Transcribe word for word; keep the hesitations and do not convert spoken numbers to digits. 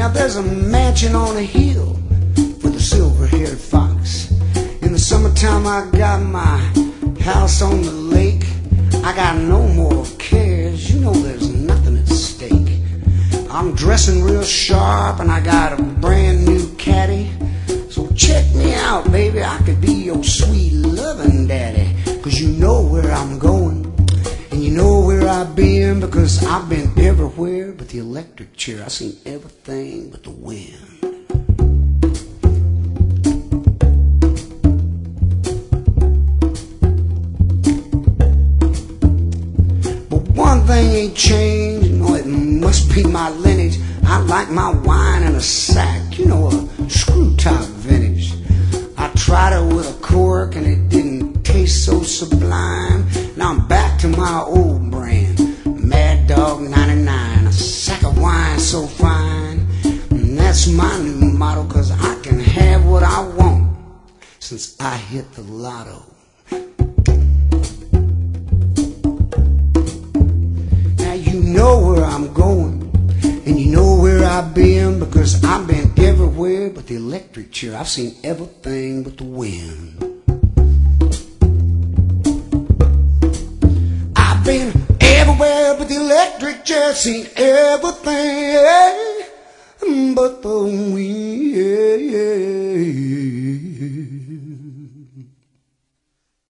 Now there's a mansion on a hill with a silver-haired fox. In the summertime I got my house on the lake. I got no more cares, you know there's nothing at stake. I'm dressing real sharp and I got a brand new caddy. So check me out, baby, I could be your sweet loving daddy. Cause you know where I'm going, and you know where I've been, because I've been everywhere but the electric chair. I've seen everything but the wind. One thing ain't changed, you know, it must be my lineage. I like my wine in a sack, you know, a screw-top vintage. I tried it with a cork and it didn't taste so sublime. Now I'm back to my old brand, Mad Dog ninety-nine. A sack of wine so fine, and that's my new motto, cause I can have what I want since I hit the lotto. You know where I'm going, and you know where I've been, because I've been everywhere but the electric chair. I've seen everything but the wind. I've been everywhere but the electric chair, seen everything but the wind.